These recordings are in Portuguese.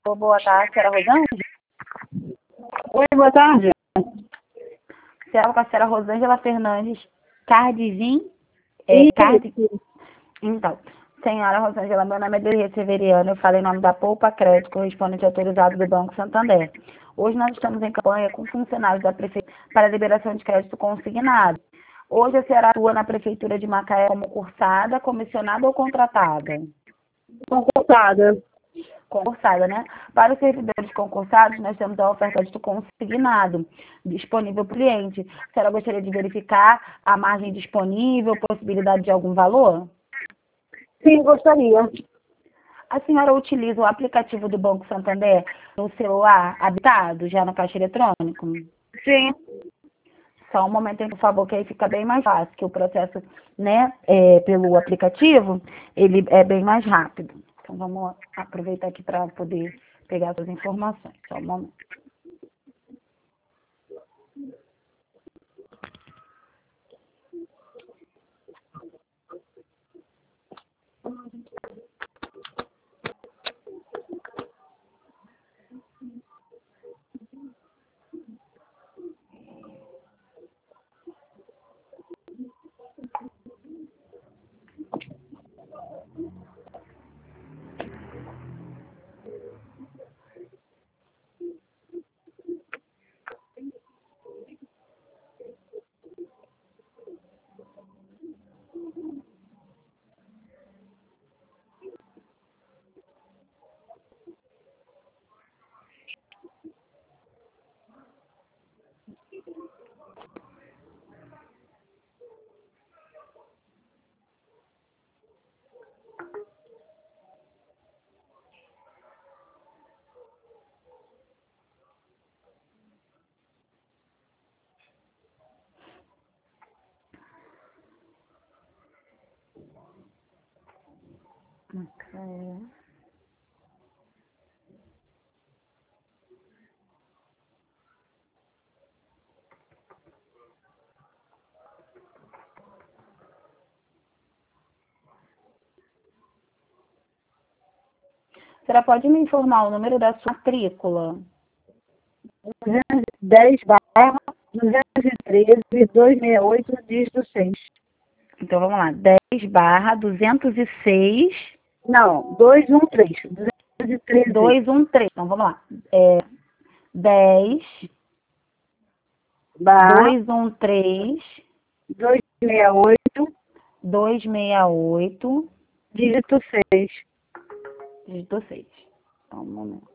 Boa tarde, senhora Rosângela. Oi, boa tarde. Com a senhora Rosângela Fernandes Cardivim. Então, senhora Rosângela, meu nome é Delia Severiano, eu falo em nome da Poupa Crédito, correspondente autorizado do Banco Santander. Hoje nós estamos em campanha com funcionários da Prefeitura para liberação de crédito consignado. Hoje a senhora atua na Prefeitura de Macaé como cursada, comissionada ou contratada? Concursada. Concursada, né? Para os servidores concursados, nós temos a oferta de consignado disponível para o cliente. A senhora gostaria de verificar a margem disponível, possibilidade de algum valor? Sim, gostaria. A senhora utiliza o aplicativo do Banco Santander no celular habilitado, já no caixa eletrônico? Sim. Só um momento, por favor, que aí fica bem mais fácil, que o processo, né, pelo aplicativo, ele é bem mais rápido. Então, vamos aproveitar aqui para poder pegar essas informações. Só um momento. Okay. A senhora pode me informar o número da sua matrícula? 10/213-268, dígito 6. Então, vamos lá. 10/206. Não, 213. 213. 213. Então, vamos lá. 10 barra 213 268, 268, dígito 6. dígito 6. Então, um momento.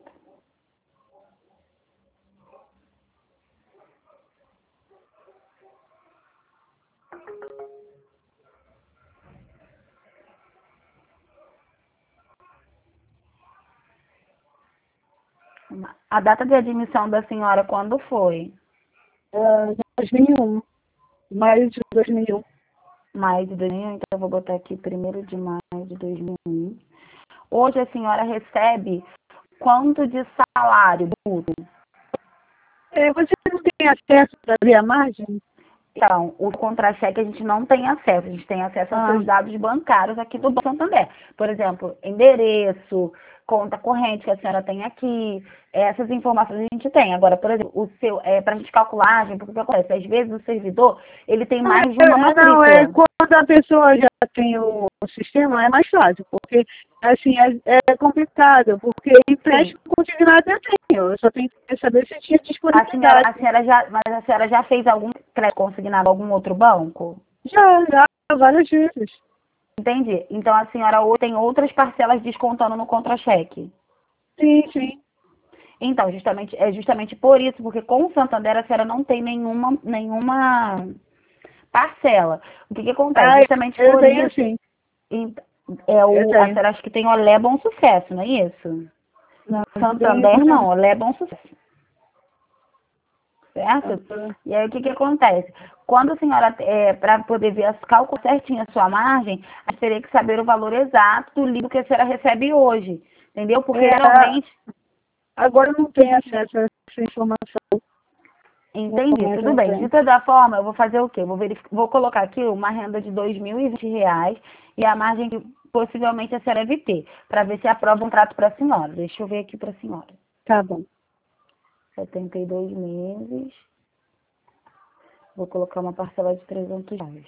A data de admissão da senhora quando foi? 2001. Maio de 2001. Maio de 2001, então eu vou botar aqui 1º de maio de 2001. Hoje a senhora recebe quanto de salário bruto? Você não tem acesso para ver a margem? Então, o contra-cheque a gente não tem acesso, a gente tem acesso aos seus dados bancários aqui do Banco Santander. Por exemplo, endereço, conta corrente que a senhora tem aqui, essas informações a gente tem. Agora, por exemplo, o seu, para a gente calcular, porque o que acontece? Às vezes o servidor, ele tem mais de uma matrícula. Não, quando a pessoa já tem o sistema, é mais fácil, porque, assim, é complicado, porque empréstimo consignado eu tenho, eu só tenho que saber se tinha disponibilidade. Mas a senhora já fez algum crédito consignado a algum outro banco? Já, várias vezes. Entendi. Então a senhora hoje tem outras parcelas descontando no contra-cheque? Sim. Então, é justamente por isso, porque com o Santander a senhora não tem nenhuma parcela. O que acontece? Justamente por isso. Sim. A senhora acha que tem Olé Bom Sucesso, não é isso? Não, Santander não, Olé Bom Sucesso. Certo? E aí o que acontece? Quando a senhora, para poder ver as cálculos certinho a sua margem, a gente teria que saber o valor exato do livro que a senhora recebe hoje. Entendeu? Porque geralmente. Agora eu não tenho acesso a essa informação. Entendi, tudo bem. De toda forma, eu vou fazer o quê? Vou colocar aqui uma renda de R$ 2.020 e a margem possivelmente a senhora deve ter, para ver se aprova um trato para a senhora. Deixa eu ver aqui para a senhora. Tá bom. 72 meses. Vou colocar uma parcela de R$ 300.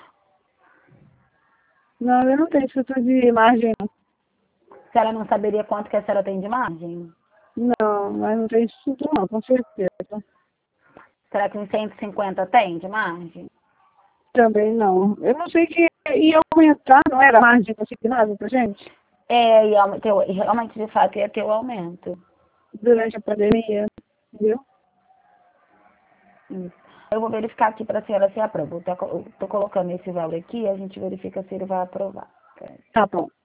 Não, eu não tenho estrutura de margem, não. A senhora não saberia quanto que a senhora tem de margem? Não, mas não tem estrutura, não, com certeza. Será que uns 150 tem de margem? Também não. Eu não sei que ia aumentar, não era margem consignada pra gente? É, realmente, de fato, ia ter o aumento. Durante a pandemia, entendeu? Isso. Eu vou verificar aqui para a senhora se aprova. Eu tô colocando esse valor aqui e a gente verifica se ele vai aprovar. Tá bom.